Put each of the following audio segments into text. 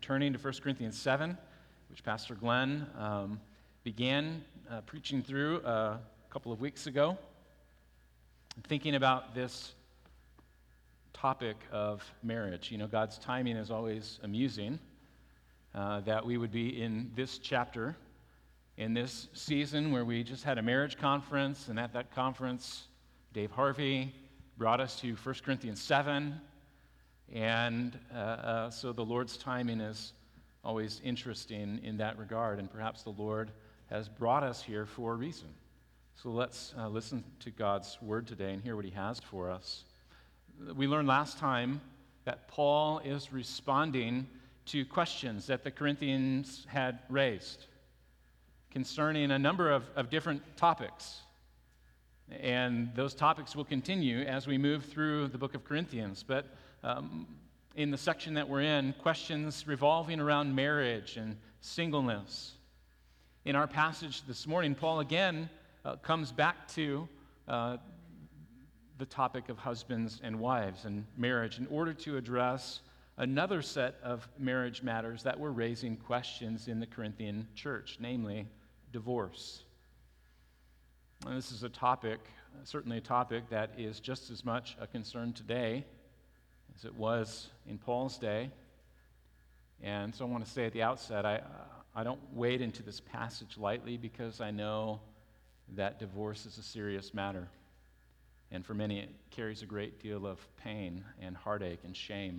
turning to 1 Corinthians 7, which Pastor Glenn began preaching through a couple of weeks ago, thinking about this topic of marriage. You know, God's timing is always amusing, that we would be in this chapter, in this season where we just had a marriage conference, and at that conference, Dave Harvey brought us to 1 Corinthians 7, and so the Lord's timing is always interesting in that regard, and perhaps the Lord has brought us here for a reason. So let's listen to God's word today and hear what he has for us. We learned last time that Paul is responding to questions that the Corinthians had raised concerning a number of different topics. And those topics will continue as we move through the book of Corinthians. But in the section that we're in, questions revolving around marriage and singleness. In our passage this morning, Paul again comes back to the topic of husbands and wives and marriage in order to address another set of marriage matters that were raising questions in the Corinthian church, namely divorce. And this is a topic, certainly a topic that is just as much a concern today as it was in Paul's day. And so I want to say at the outset, I don't wade into this passage lightly because I know that divorce is a serious matter. And for many, it carries a great deal of pain and heartache and shame.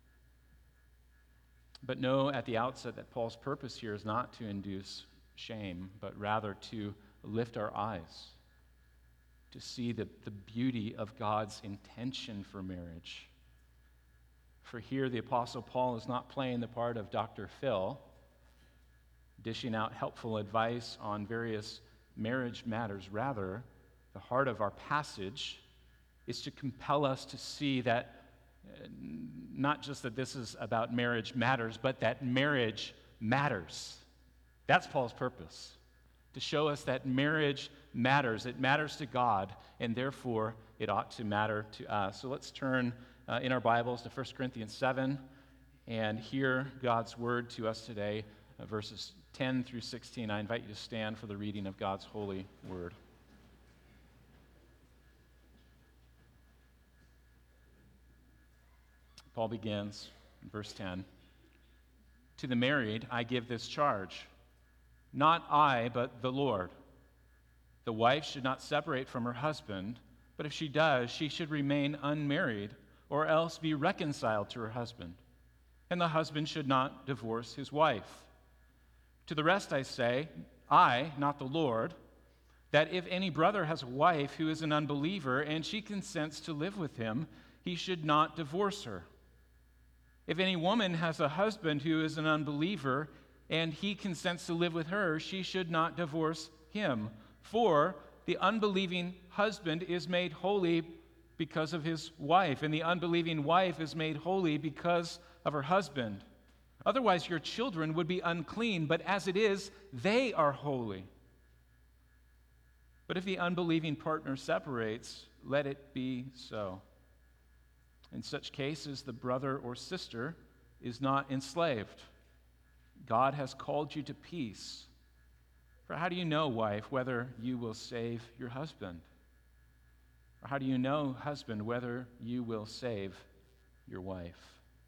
But know at the outset that Paul's purpose here is not to induce shame, but rather to lift our eyes, to see the beauty of God's intention for marriage. For here, the Apostle Paul is not playing the part of Dr. Phil, dishing out helpful advice on various marriage matters. Rather, the heart of our passage is to compel us to see that not just that this is about marriage matters, but that marriage matters. That's Paul's purpose, to show us that marriage matters. It matters to God, and therefore it ought to matter to us. So let's turn in our Bibles to 1 Corinthians 7 and hear God's word to us today, verses 10 through 16. I invite you to stand for the reading of God's holy word. Paul begins in verse 10. To the married I give this charge, not I, but the Lord. The wife should not separate from her husband, but if she does, she should remain unmarried, or else be reconciled to her husband. And the husband should not divorce his wife. To the rest I say, I, not the Lord, that if any brother has a wife who is an unbeliever, and she consents to live with him, he should not divorce her. If any woman has a husband who is an unbeliever, and he consents to live with her, she should not divorce him. For the unbelieving husband is made holy because of his wife, and the unbelieving wife is made holy because of her husband. Otherwise, your children would be unclean, but as it is, they are holy. But if the unbelieving partner separates, let it be so. In such cases, the brother or sister is not enslaved. God has called you to peace. For how do you know, wife, whether you will save your husband? Or how do you know, husband, whether you will save your wife?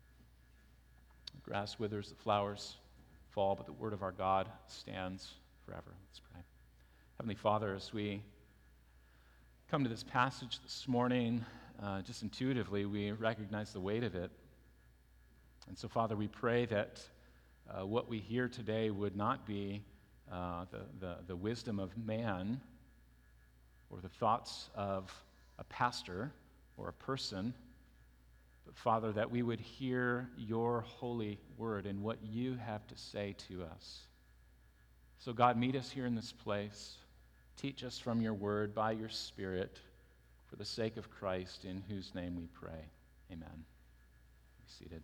The grass withers, the flowers fall, but the word of our God stands forever. Let's pray. Heavenly Father, as we come to this passage this morning, just intuitively, we recognize the weight of it. And so, Father, we pray that what we hear today would not be the wisdom of man or the thoughts of a pastor or a person, but, Father, that we would hear your holy word and what you have to say to us. So, God, meet us here in this place. Teach us from your word by your Spirit, for the sake of Christ, in whose name we pray. Amen. Be seated.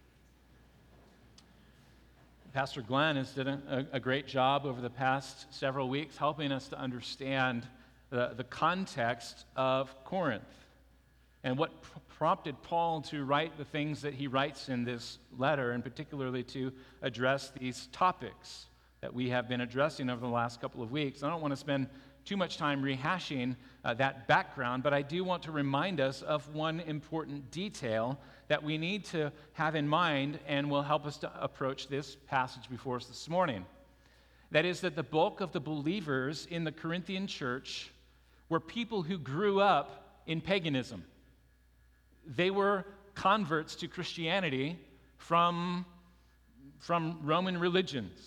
Pastor Glenn has done a great job over the past several weeks helping us to understand the context of Corinth and what prompted Paul to write the things that he writes in this letter, and particularly to address these topics that we have been addressing over the last couple of weeks. I don't want to spend too much time rehashing that background, but I do want to remind us of one important detail that we need to have in mind and will help us to approach this passage before us this morning. That is that the bulk of the believers in the Corinthian church were people who grew up in paganism. They were converts to Christianity from Roman religions.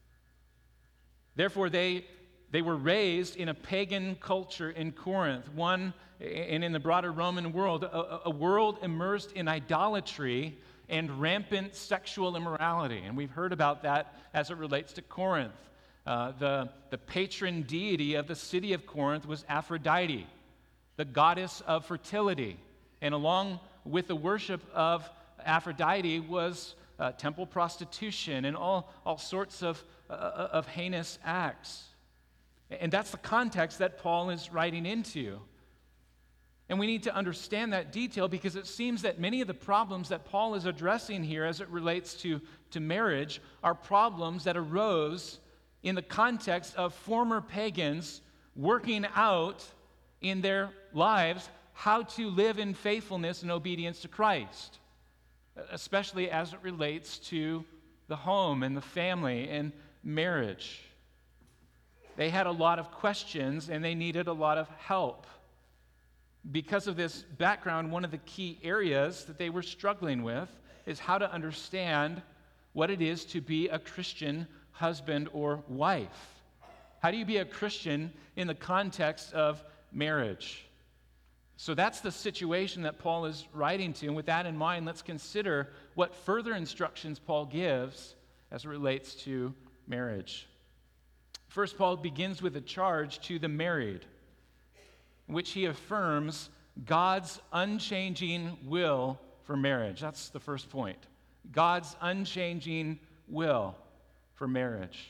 Therefore, they were raised in a pagan culture in Corinth, and in the broader Roman world, a world immersed in idolatry and rampant sexual immorality. And we've heard about that as it relates to Corinth. The patron deity of the city of Corinth was Aphrodite, the goddess of fertility. And along with the worship of Aphrodite was temple prostitution and all sorts of heinous acts. And that's the context that Paul is writing into. And we need to understand that detail because it seems that many of the problems that Paul is addressing here as it relates to marriage are problems that arose in the context of former pagans working out in their lives how to live in faithfulness and obedience to Christ, especially as it relates to the home and the family and marriage. They had a lot of questions and they needed a lot of help. Because of this background, one of the key areas that they were struggling with is how to understand what it is to be a Christian husband or wife. How do you be a Christian in the context of marriage? So that's the situation that Paul is writing to. And with that in mind, let's consider what further instructions Paul gives as it relates to marriage. First, Paul begins with a charge to the married, in which he affirms God's unchanging will for marriage. That's the first point. God's unchanging will for marriage.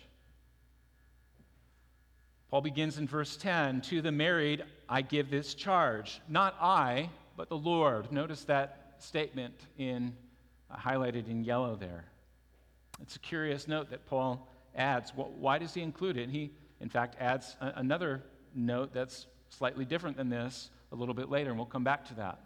Paul begins in verse 10, to the married I give this charge, not I, but the Lord. Notice that statement highlighted in yellow there. It's a curious note that Paul adds. Why does he include it? He, in fact, adds another note that's slightly different than this a little bit later, and we'll come back to that.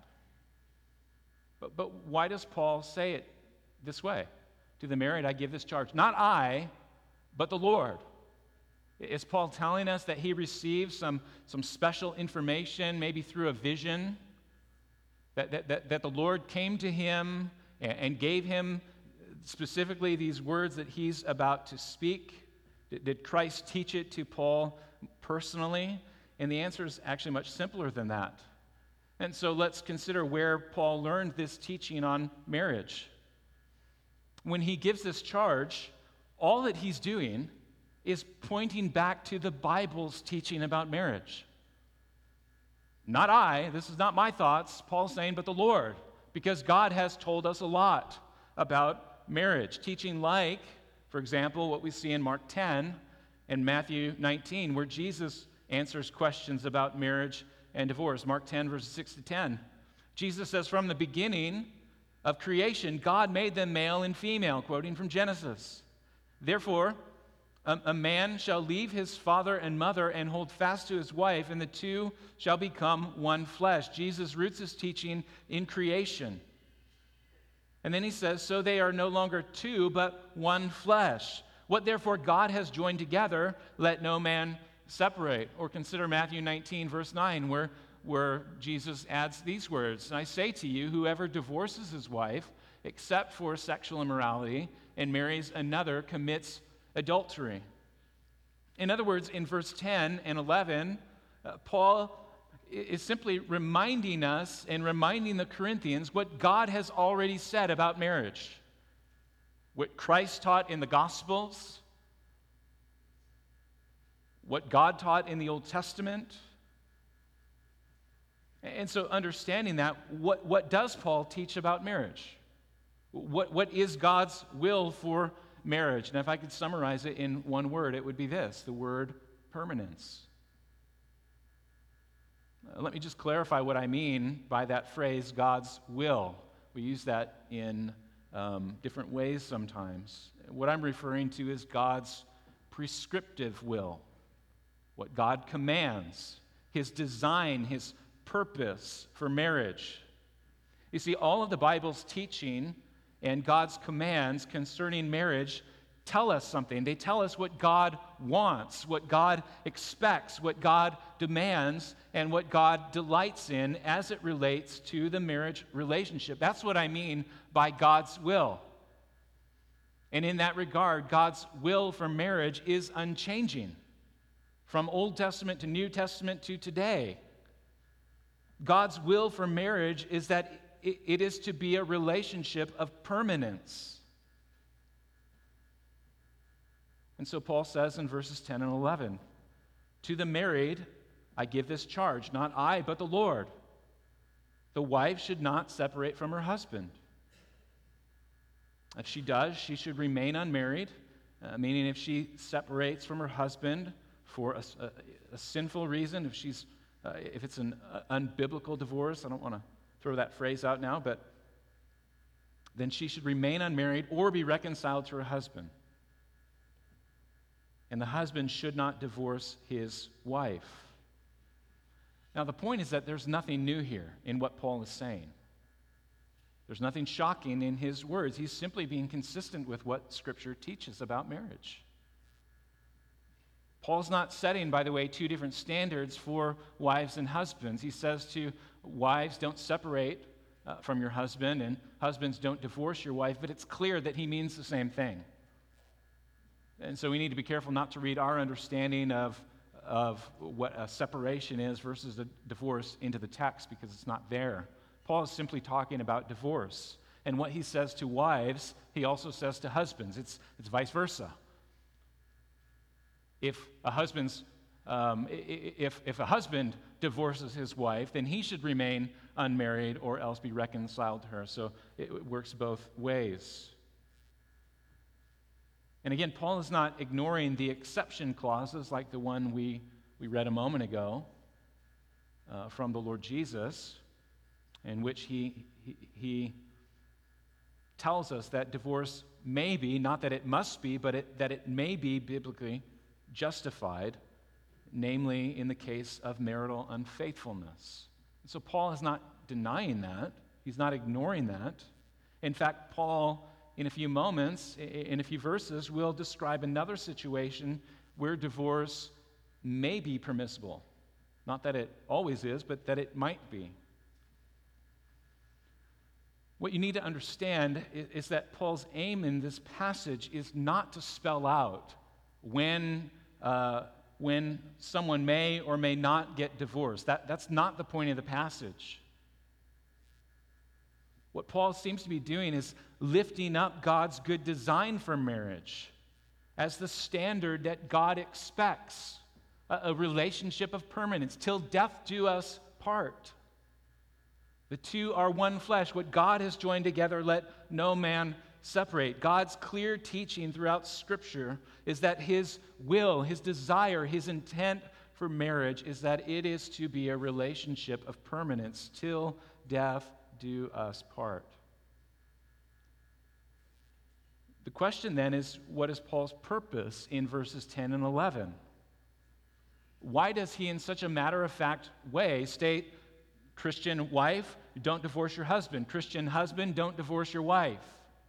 But why does Paul say it this way? To the married I give this charge, not I, but the Lord. Is Paul telling us that he received some special information, maybe through a vision, that the Lord came to him and gave him specifically these words that he's about to speak? Did Christ teach it to Paul personally? And the answer is actually much simpler than that. And so let's consider where Paul learned this teaching on marriage. When he gives this charge, all that he's doing is pointing back to the Bible's teaching about marriage. Not I, this is not my thoughts, Paul's saying, but the Lord, because God has told us a lot about marriage. Teaching like, for example, what we see in Mark 10 and Matthew 19, where Jesus answers questions about marriage and divorce. Mark 10, verses 6 to 10. Jesus says, from the beginning of creation, God made them male and female, quoting from Genesis. Therefore, a man shall leave his father and mother and hold fast to his wife, and the two shall become one flesh. Jesus roots his teaching in creation. And then he says, so they are no longer two, but one flesh. What therefore God has joined together, let no man separate. Or consider Matthew 19, verse 9, where Jesus adds these words, I say to you, whoever divorces his wife, except for sexual immorality, and marries another, commits adultery. In other words, in verse 10 and 11, Paul is simply reminding us and reminding the Corinthians what God has already said about marriage. What Christ taught in the Gospels, what God taught in the Old Testament. And so understanding that, what does Paul teach about marriage? What is God's will for marriage? And if I could summarize it in one word, it would be this, the word permanence. Let me just clarify what I mean by that phrase, God's will. We use that in different ways sometimes. What I'm referring to is God's prescriptive will, what God commands, His design, His purpose for marriage. You see, all of the Bible's teaching and God's commands concerning marriage tell us something. They tell us what God wants, what God expects, what God demands, and what God delights in as it relates to the marriage relationship. That's what I mean by God's will. And in that regard, God's will for marriage is unchanging. From Old Testament to New Testament to today, God's will for marriage is that it is to be a relationship of permanence. And so Paul says in verses 10 and 11, "To the married I give this charge, not I, but the Lord. The wife should not separate from her husband. If she does, she should remain unmarried," meaning if she separates from her husband for a sinful reason, if it's an unbiblical divorce. I don't want to throw that phrase out now, but then she should remain unmarried or be reconciled to her husband. And the husband should not divorce his wife. Now, the point is that there's nothing new here in what Paul is saying. There's nothing shocking in his words. He's simply being consistent with what Scripture teaches about marriage. Paul's not setting, by the way, two different standards for wives and husbands. He says to wives, don't separate from your husband, and husbands, don't divorce your wife, but it's clear that he means the same thing. And so we need to be careful not to read our understanding of what a separation is versus a divorce into the text, because it's not there. Paul is simply talking about divorce. And what he says to wives, he also says to husbands. It's vice versa. If a husband divorces his wife, then he should remain unmarried or else be reconciled to her. So it works both ways. And again, Paul is not ignoring the exception clauses like the one we read a moment ago from the Lord Jesus, in which he tells us that divorce may be, not that it must be, but that it may be biblically justified, namely in the case of marital unfaithfulness. So Paul is not denying that. He's not ignoring that. In fact, Paul, in a few moments, in a few verses, will describe another situation where divorce may be permissible. Not that it always is, but that it might be. What you need to understand is that Paul's aim in this passage is not to spell out when someone may or may not get divorced. That's not the point of the passage. What Paul seems to be doing is lifting up God's good design for marriage as the standard that God expects, a relationship of permanence, till death do us part. The two are one flesh. What God has joined together, let no man separate. God's clear teaching throughout Scripture is that His will, His desire, His intent for marriage is that it is to be a relationship of permanence till death do us part. The question then is, what is Paul's purpose in verses 10 and 11? Why does he, in such a matter-of-fact way, state, Christian wife, don't divorce your husband. Christian husband, don't divorce your wife.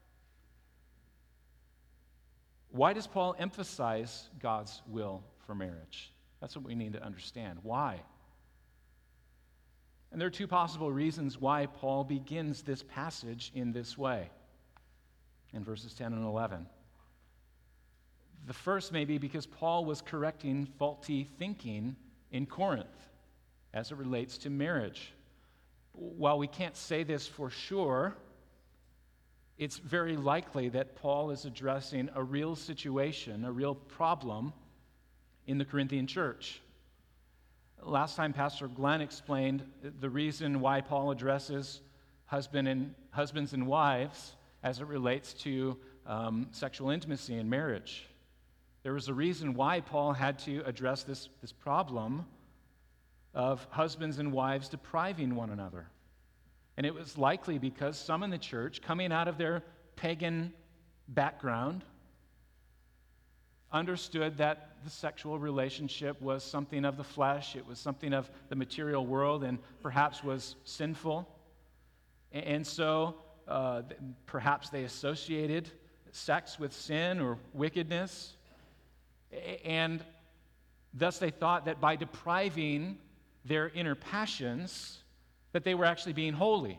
Why does Paul emphasize God's will for marriage? That's what we need to understand. Why? And there are two possible reasons why Paul begins this passage in this way, in verses 10 and 11. The first may be because Paul was correcting faulty thinking in Corinth as it relates to marriage. While we can't say this for sure, it's very likely that Paul is addressing a real situation, a real problem in the Corinthian church. Last time, Pastor Glenn explained the reason why Paul addresses husbands and wives as it relates to sexual intimacy in marriage. There was a reason why Paul had to address this problem of husbands and wives depriving one another. And it was likely because some in the church, coming out of their pagan background, understood that the sexual relationship was something of the flesh, it was something of the material world, and perhaps was sinful. And so perhaps they associated sex with sin or wickedness, and thus they thought that by depriving their inner passions, that they were actually being holy.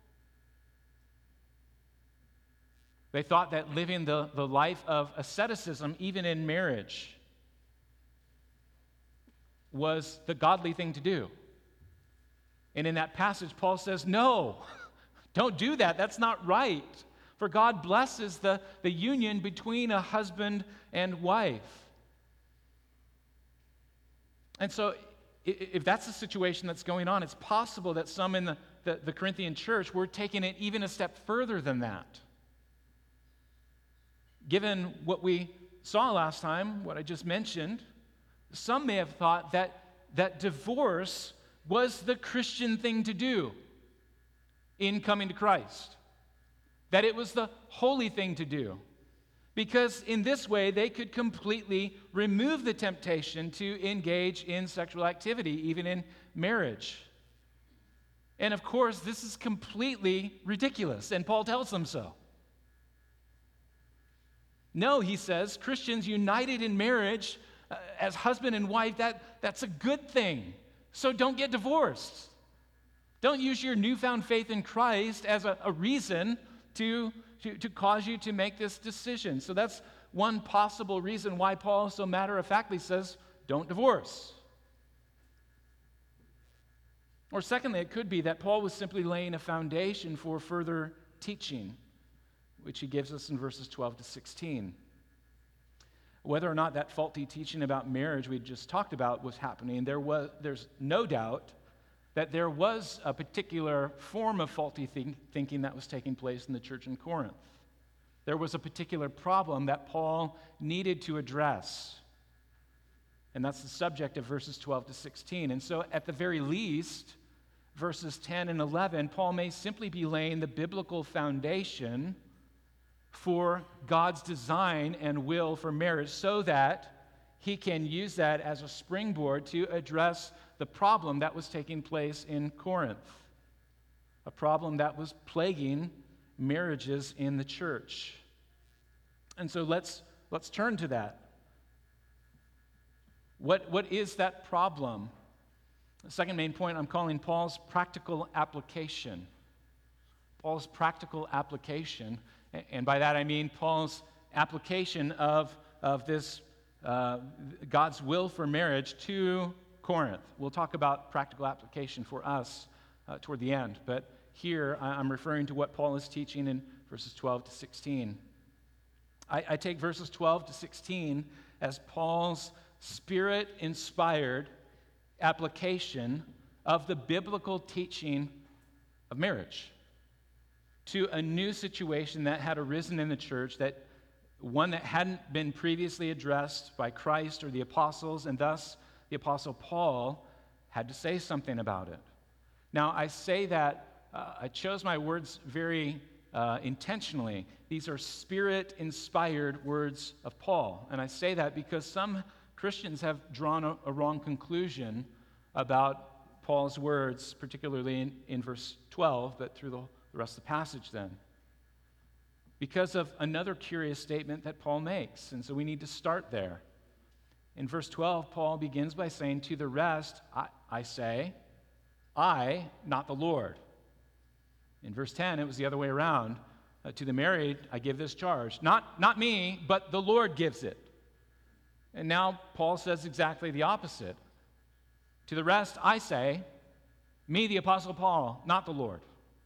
They thought that living the life of asceticism, even in marriage, was the godly thing to do. And in that passage, Paul says, no, don't do that. That's not right. For God blesses the union between a husband and wife. And so, if that's the situation that's going on, it's possible that some in the Corinthian church were taking it even a step further than that. Given what we saw last time, what I just mentioned, some may have thought that divorce was the Christian thing to do in coming to Christ, that it was the holy thing to do, because in this way they could completely remove the temptation to engage in sexual activity, even in marriage. And of course, this is completely ridiculous, and Paul tells them so. No, he says, Christians united in marriage as husband and wife, that's a good thing. So don't get divorced. Don't use your newfound faith in Christ as a reason to cause you to make this decision. So that's one possible reason why Paul so matter-of-factly says, don't divorce. Or secondly, it could be that Paul was simply laying a foundation for further teaching, which he gives us in verses 12 to 16. Whether or not that faulty teaching about marriage we just talked about was happening, there's no doubt that there was a particular form of faulty thinking that was taking place in the church in Corinth. There was a particular problem that Paul needed to address. And that's the subject of verses 12 to 16. And so at the very least, verses 10 and 11, Paul may simply be laying the biblical foundation for God's design and will for marriage so that he can use that as a springboard to address the problem that was taking place in Corinth, a problem that was plaguing marriages in the church. And so let's turn to that. What is that problem? The second main point I'm calling Paul's practical application. Paul's practical application, and by that I mean Paul's application of this God's will for marriage to Corinth. We'll talk about practical application for us toward the end, but here I'm referring to what Paul is teaching in verses 12 to 16. I take verses 12 to 16 as Paul's Spirit-inspired application of the biblical teaching of marriage to a new situation that had arisen in the church, one that hadn't been previously addressed by Christ or the apostles, and thus the apostle Paul had to say something about it. Now, I say that, I chose my words very intentionally. These are Spirit-inspired words of Paul, and I say that because some Christians have drawn a wrong conclusion about Paul's words, particularly in verse 12, but through the rest of the passage then, because of another curious statement that Paul makes. And so we need to start there. In verse 12, Paul begins by saying, to the rest, I say, I, not the Lord. In verse 10, it was the other way around. To the married, I give this charge. Not me, but the Lord gives it. And now Paul says exactly the opposite. To the rest, I say, me, the Apostle Paul, not the Lord.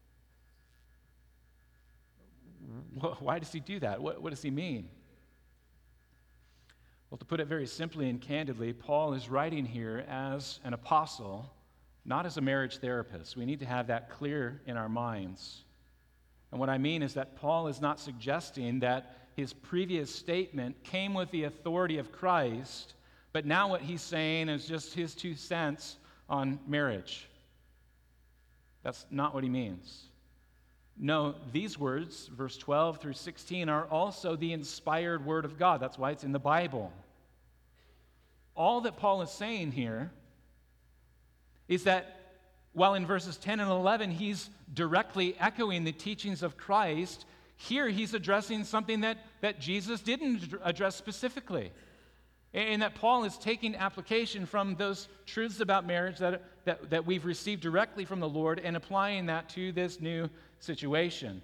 Why does he do that? What does he mean? Well, to put it very simply and candidly, Paul is writing here as an apostle, not as a marriage therapist. We need to have that clear in our minds. And what I mean is that Paul is not suggesting that his previous statement came with the authority of Christ, but now what he's saying is just his 2 cents on marriage. That's not what he means. No, these words, verse 12 through 16, are also the inspired word of God. That's why it's in the Bible. All that Paul is saying here is that while in verses 10 and 11 he's directly echoing the teachings of Christ, here he's addressing something that Jesus didn't address specifically. And that Paul is taking application from those truths about marriage that we've received directly from the Lord and applying that to this new situation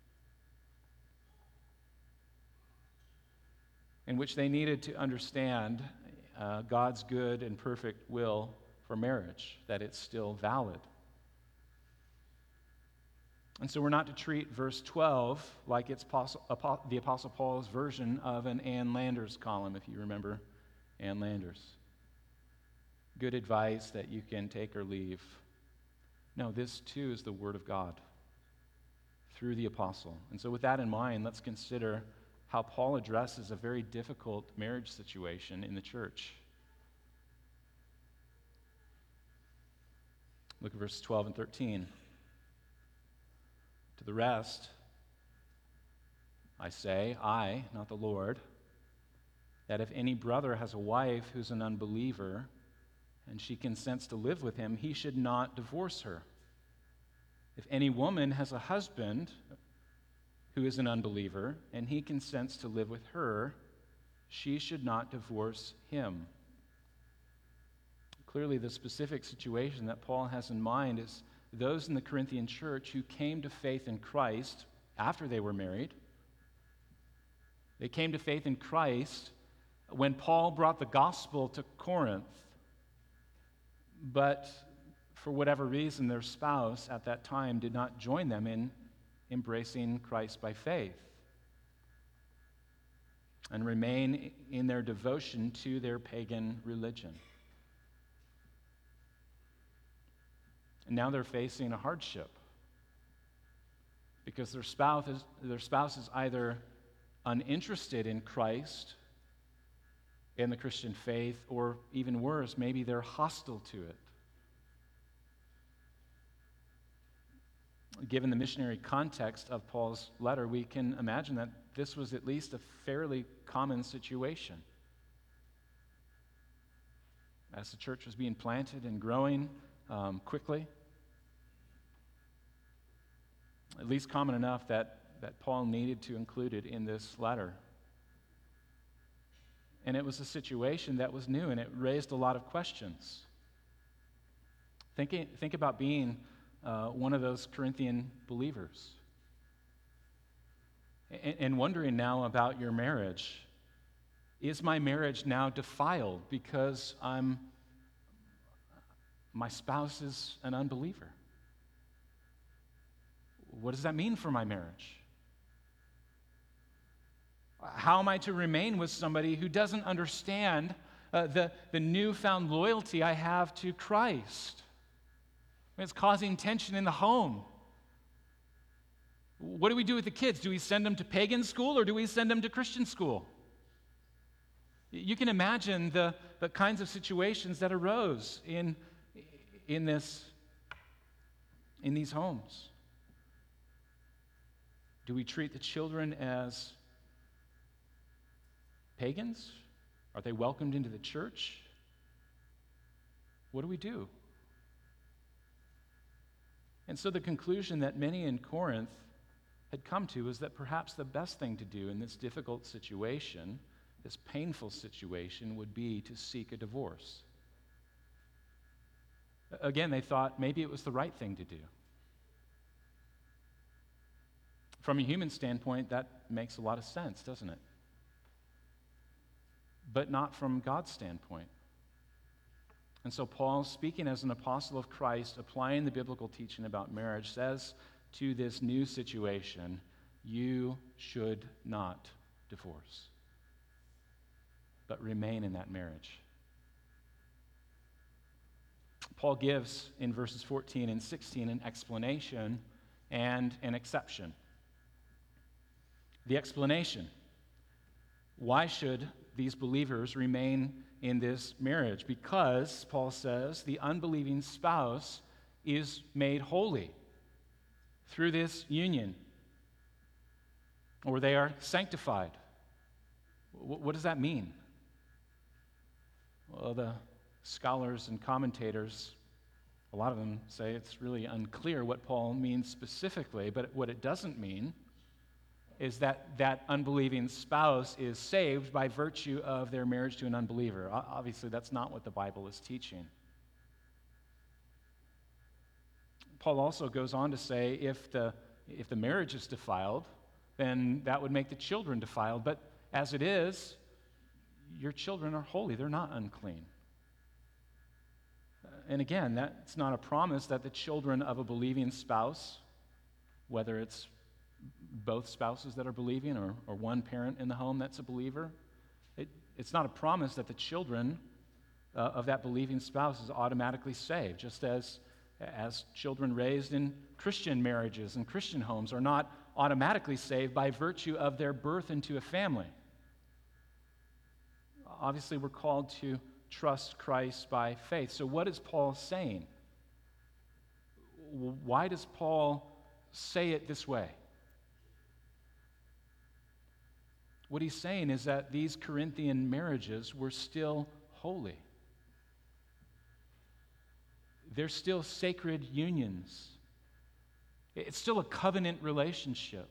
in which they needed to understand God's good and perfect will for marriage, that it's still valid. And so we're not to treat verse 12 like it's the Apostle Paul's version of an Ann Landers column, if you remember Ann Landers. Good advice that you can take or leave. No, this too is the Word of God through the apostle. And so with that in mind, let's consider how Paul addresses a very difficult marriage situation in the church. Look at verses 12 and 13. To the rest, I say, I, not the Lord, that if any brother has a wife who's an unbeliever and she consents to live with him, he should not divorce her. If any woman has a husband who is an unbeliever and he consents to live with her, she should not divorce him. Clearly, the specific situation that Paul has in mind is those in the Corinthian church who came to faith in Christ after they were married. They came to faith in Christ when Paul brought the gospel to Corinth, but for whatever reason, their spouse at that time did not join them in embracing Christ by faith and remain in their devotion to their pagan religion. And now they're facing a hardship because their spouse is either uninterested in Christ and the Christian faith, or even worse, maybe they're hostile to it. Given the missionary context of Paul's letter, we can imagine that this was at least a fairly common situation. As the church was being planted and growing quickly, at least common enough that Paul needed to include it in this letter. And it was a situation that was new, and it raised a lot of questions. Think about being one of those Corinthian believers and wondering now about your marriage. Is my marriage now defiled because my spouse is an unbeliever? What does that mean for my marriage? How am I to remain with somebody who doesn't understand the newfound loyalty I have to Christ? It's causing tension in the home. What do we do with the kids? Do we send them to pagan school or do we send them to Christian school? You can imagine the kinds of situations that arose in these homes. Do we treat the children as pagans? Are they welcomed into the church? What do we do? And so the conclusion that many in Corinth had come to is that perhaps the best thing to do in this difficult situation, this painful situation, would be to seek a divorce. Again, they thought maybe it was the right thing to do. From a human standpoint, that makes a lot of sense, doesn't it? But not from God's standpoint. And so Paul, speaking as an apostle of Christ, applying the biblical teaching about marriage, says to this new situation, you should not divorce, but remain in that marriage. Paul gives in verses 14 and 16 an explanation and an exception. The explanation: why should these believers remain in this marriage because, Paul says, the unbelieving spouse is made holy through this union, or they are sanctified. What does that mean? Well, the scholars and commentators, a lot of them say it's really unclear what Paul means specifically, but what it doesn't mean is that that unbelieving spouse is saved by virtue of their marriage to an unbeliever. Obviously, that's not what the Bible is teaching. Paul also goes on to say if the marriage is defiled, then that would make the children defiled. But as it is, your children are holy. They're not unclean. And again, that's not a promise that the children of a believing spouse, whether it's both spouses that are believing or one parent in the home that's a believer, it's not a promise that the children of that believing spouse is automatically saved, just as children raised in Christian marriages and Christian homes are not automatically saved by virtue of their birth into a family. Obviously, we're called to trust Christ by faith. So what is Paul saying? Why does Paul say it this way? What he's saying is that these Corinthian marriages were still holy. They're still sacred unions. It's still a covenant relationship.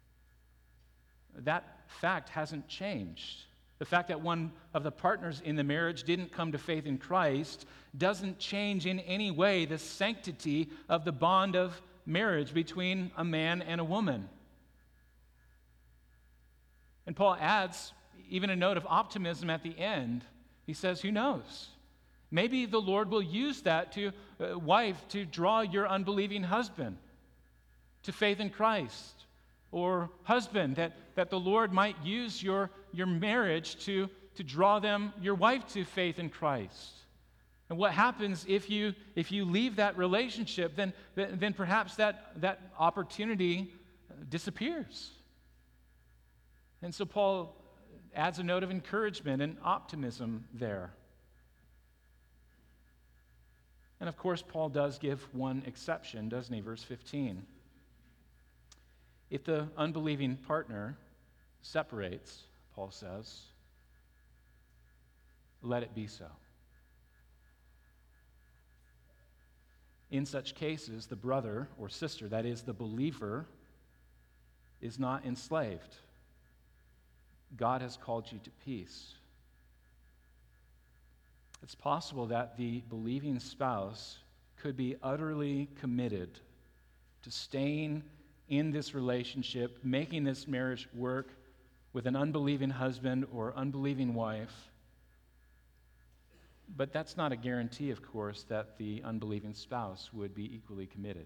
That fact hasn't changed. The fact that one of the partners in the marriage didn't come to faith in Christ doesn't change in any way the sanctity of the bond of marriage between a man and a woman. And Paul adds even a note of optimism at the end. He says, who knows? Maybe the Lord will use that wife to draw your unbelieving husband to faith in Christ. Or husband, that the Lord might use your marriage to draw your wife to faith in Christ. And what happens if you leave that relationship, then perhaps that opportunity disappears. And so Paul adds a note of encouragement and optimism there. And of course, Paul does give one exception, doesn't he? Verse 15. If the unbelieving partner separates, Paul says, let it be so. In such cases, the brother or sister, that is, the believer, is not enslaved. God has called you to peace. It's possible that the believing spouse could be utterly committed to staying in this relationship, making this marriage work with an unbelieving husband or unbelieving wife. But that's not a guarantee, of course, that the unbelieving spouse would be equally committed.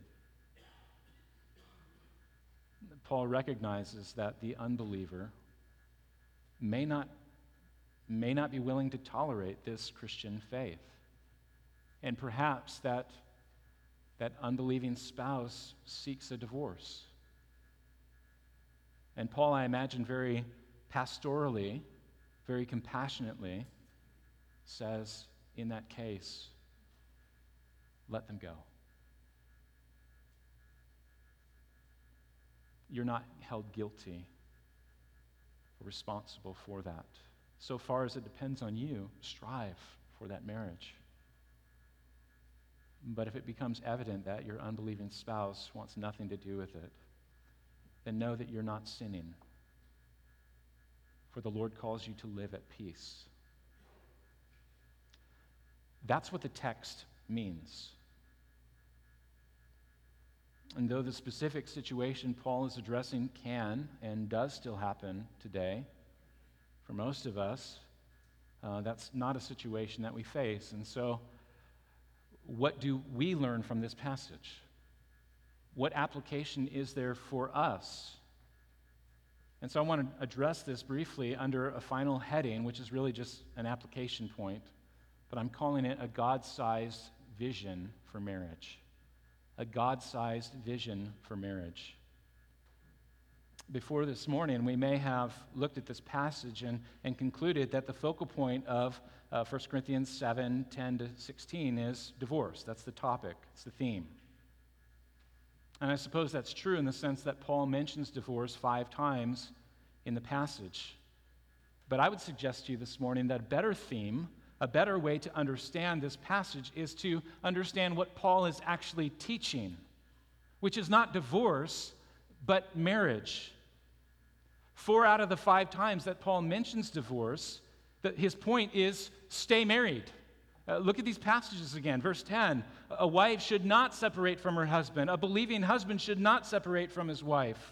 Paul recognizes that the unbeliever may not be willing to tolerate this Christian faith. And perhaps that unbelieving spouse seeks a divorce. And Paul, I imagine, very pastorally, very compassionately, says, in that case, let them go. You're not held guilty or responsible for that. So far as it depends on you, strive for that marriage. But if it becomes evident that your unbelieving spouse wants nothing to do with it, then know that you're not sinning. For the Lord calls you to live at peace. That's what the text means. And though the specific situation Paul is addressing can and does still happen today, for most of us, that's not a situation that we face. And so, what do we learn from this passage? What application is there for us? And so I want to address this briefly under a final heading, which is really just an application point, but I'm calling it a God-sized vision for marriage. A God-sized vision for marriage. before this morning, we may have looked at this passage and concluded that the focal point of 1 Corinthians 7, 10 to 16 is divorce. That's the topic. It's the theme. And I suppose that's true in the sense that Paul mentions divorce 5 times in the passage. But I would suggest to you this morning that a better theme, a better way to understand this passage is to understand what Paul is actually teaching, which is not divorce, but marriage. 4 out of the 5 times that Paul mentions divorce, his point is stay married. Look at these passages again. Verse 10, a wife should not separate from her husband. A believing husband should not separate from his wife.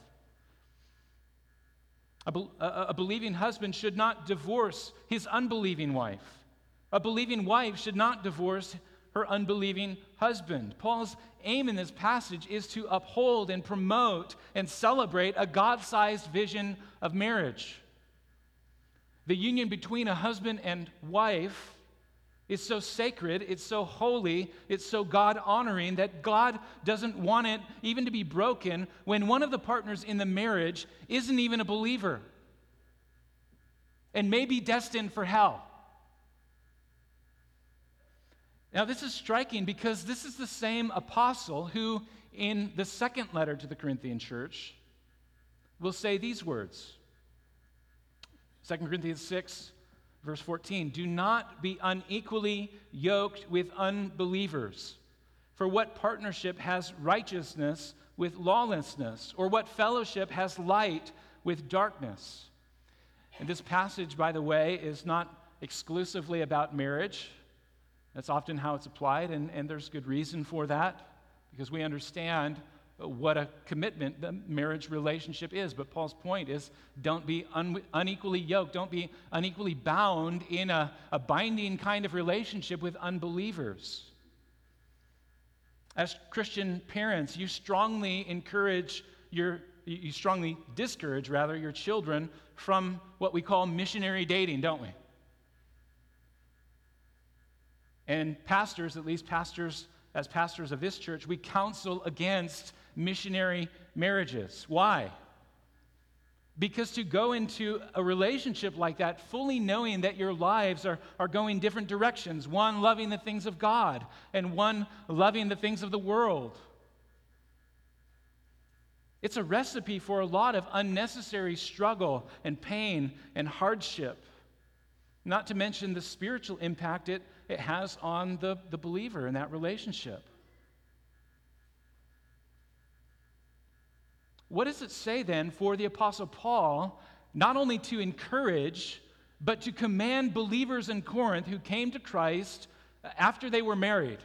A believing husband should not divorce his unbelieving wife. A believing wife should not divorce her unbelieving husband. Paul's aim in this passage is to uphold and promote and celebrate a God-sized vision of marriage. The union between a husband and wife is so sacred, it's so holy, it's so God-honoring that God doesn't want it even to be broken when one of the partners in the marriage isn't even a believer and may be destined for hell. Now, this is striking because this is the same apostle who, in the second letter to the Corinthian church, will say these words. 2 Corinthians 6, verse 14, do not be unequally yoked with unbelievers. For what partnership has righteousness with lawlessness? Or what fellowship has light with darkness? And this passage, by the way, is not exclusively about marriage. That's often how it's applied, and there's good reason for that, because we understand what a commitment the marriage relationship is. But Paul's point is, don't be unequally yoked, don't be unequally bound in a binding kind of relationship with unbelievers. As Christian parents, you strongly discourage your children from what we call missionary dating, don't we? And pastors, at least pastors, as pastors of this church, we counsel against missionary marriages. Why? Because to go into a relationship like that, fully knowing that your lives are going different directions, one loving the things of God and one loving the things of the world, it's a recipe for a lot of unnecessary struggle and pain and hardship, not to mention the spiritual impact it has on the believer in that relationship. What does it say then for the Apostle Paul not only to encourage, but to command believers in Corinth who came to Christ after they were married?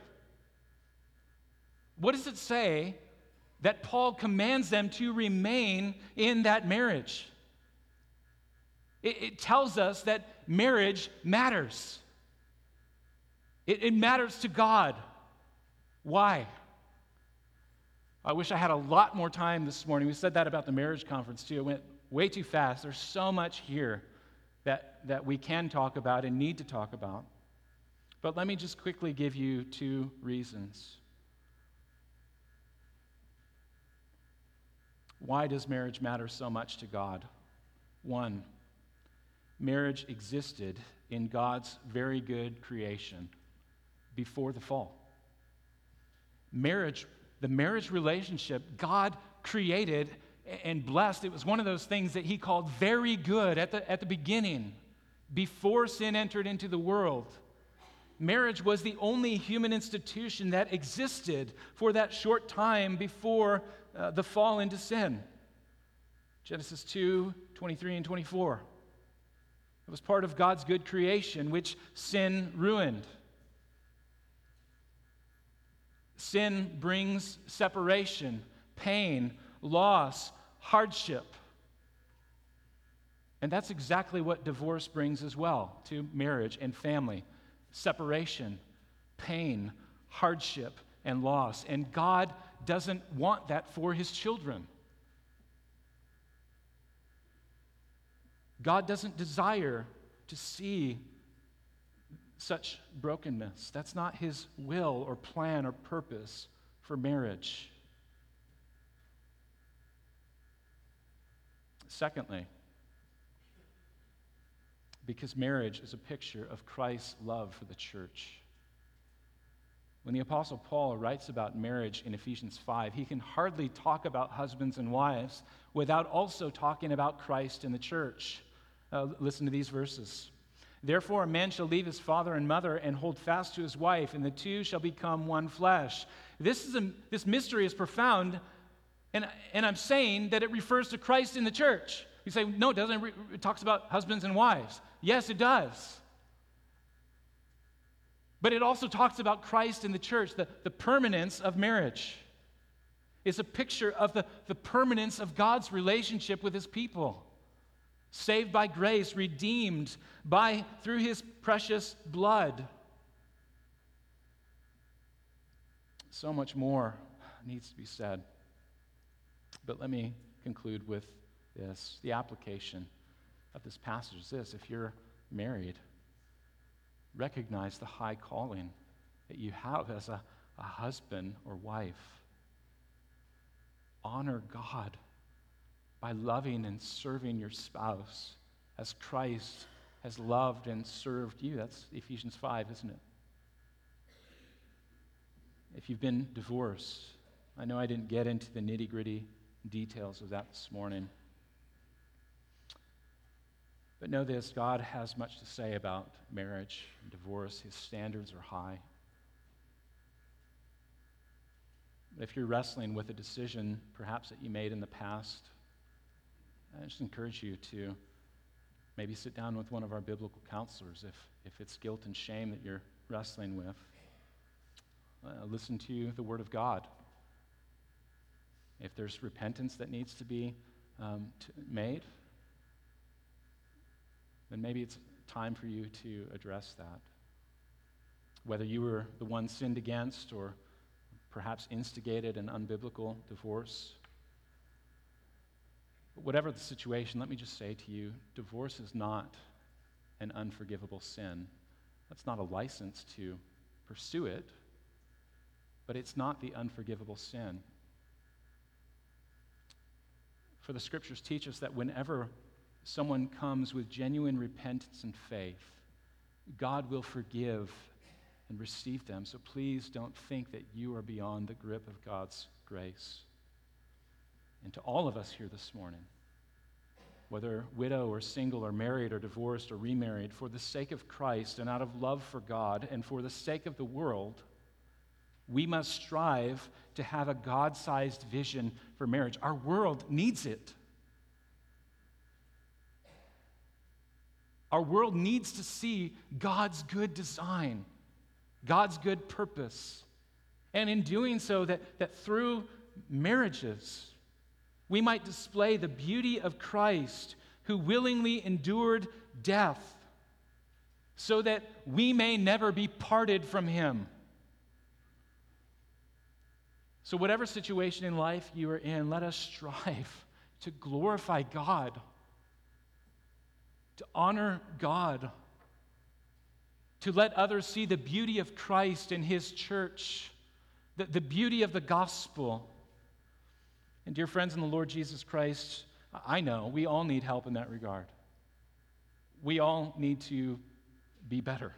What does it say that Paul commands them to remain in that marriage? It tells us that marriage matters. It matters to God. Why? I wish I had a lot more time this morning. We said that about the marriage conference too. It went way too fast. There's so much here that we can talk about and need to talk about. But let me just quickly give you 2 reasons. Why does marriage matter so much to God? 1, marriage existed in God's very good creation before the fall. The marriage relationship, God created and blessed. It was one of those things that he called very good at the beginning, before sin entered into the world. Marriage was the only human institution that existed for that short time before the fall into sin. Genesis 2, 23 and 24. It was part of God's good creation, which sin ruined. Sin brings separation, pain, loss, hardship. And that's exactly what divorce brings as well to marriage and family. Separation, pain, hardship, and loss. And God doesn't want that for his children. God doesn't desire to see such brokenness. That's not his will or plan or purpose for marriage. Secondly, because marriage is a picture of Christ's love for the church. When the Apostle Paul writes about marriage in Ephesians 5, he can hardly talk about husbands and wives without also talking about Christ and the church. Listen to these verses. Therefore, a man shall leave his father and mother and hold fast to his wife, and the two shall become one flesh. This mystery is profound, and I'm saying that it refers to Christ in the church. You say, no, it doesn't. It talks about husbands and wives. Yes, it does. But it also talks about Christ in the church, the permanence of marriage. It's a picture of the permanence of God's relationship with his people. Saved by grace, redeemed through his precious blood. So much more needs to be said. But let me conclude with this. The application of this passage is this: if you're married, recognize the high calling that you have as a husband or wife. Honor God by loving and serving your spouse as Christ has loved and served you. That's Ephesians 5, isn't it? If you've been divorced, I know I didn't get into the nitty-gritty details of that this morning. But know this: God has much to say about marriage and divorce. His standards are high. If you're wrestling with a decision perhaps that you made in the past, I just encourage you to maybe sit down with one of our biblical counselors if it's guilt and shame that you're wrestling with. Listen to the Word of God. If there's repentance that needs to be made, then maybe it's time for you to address that. Whether you were the one sinned against or perhaps instigated an unbiblical divorce. But whatever the situation, let me just say to you, divorce is not an unforgivable sin. That's not a license to pursue it, but it's not the unforgivable sin. For the Scriptures teach us that whenever someone comes with genuine repentance and faith, God will forgive and receive them. So please don't think that you are beyond the grip of God's grace. And to all of us here this morning, whether widow or single or married or divorced or remarried, for the sake of Christ and out of love for God and for the sake of the world, we must strive to have a God-sized vision for marriage. Our world needs it. Our world needs to see God's good design, God's good purpose. And in doing so, that through marriages, we might display the beauty of Christ, who willingly endured death so that we may never be parted from him. So whatever situation in life you are in, let us strive to glorify God, to honor God, to let others see the beauty of Christ and his church, the beauty of the gospel. And dear friends in the Lord Jesus Christ, I know we all need help in that regard. We all need to be better.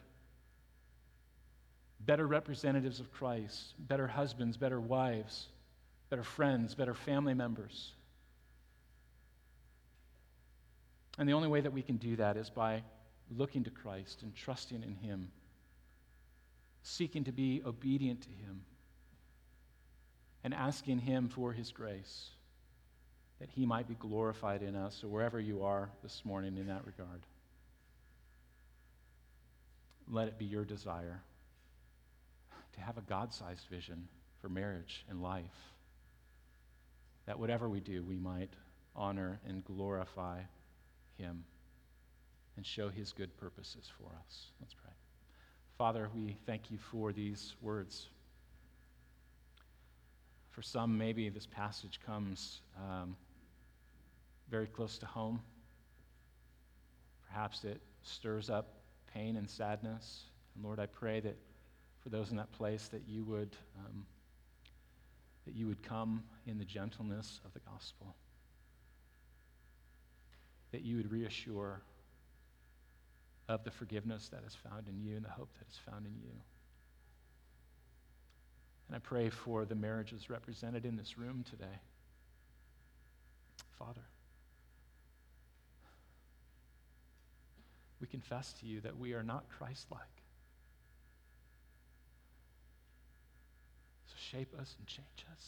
Better representatives of Christ, better husbands, better wives, better friends, better family members. And the only way that we can do that is by looking to Christ and trusting in him, seeking to be obedient to him, and asking him for his grace, that he might be glorified in us, or wherever you are this morning in that regard. Let it be your desire to have a God-sized vision for marriage and life, that whatever we do, we might honor and glorify him and show his good purposes for us. Let's pray. Father, we thank you for these words. For some, maybe this passage comes very close to home. Perhaps it stirs up pain and sadness. And Lord, I pray that for those in that place, that you would come in the gentleness of the gospel. that you would reassure of the forgiveness that is found in you and the hope that is found in you. And I pray for the marriages represented in this room today. Father, we confess to you that we are not Christ-like. So shape us and change us.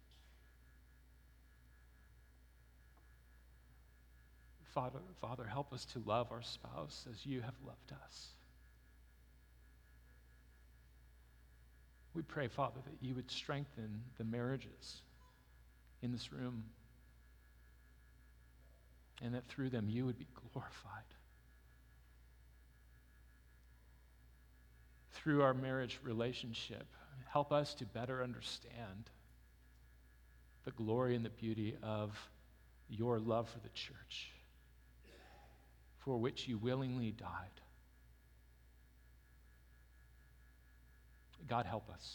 Father, help us to love our spouse as you have loved us. We pray, Father, that you would strengthen the marriages in this room and that through them you would be glorified. Through our marriage relationship, help us to better understand the glory and the beauty of your love for the church, for which you willingly died. God, help us.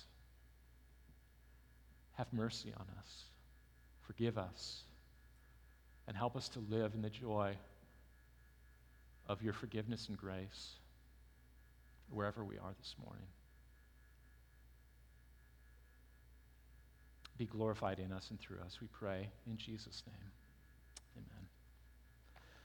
Have mercy on us. Forgive us. And help us to live in the joy of your forgiveness and grace wherever we are this morning. Be glorified in us and through us, we pray in Jesus' name.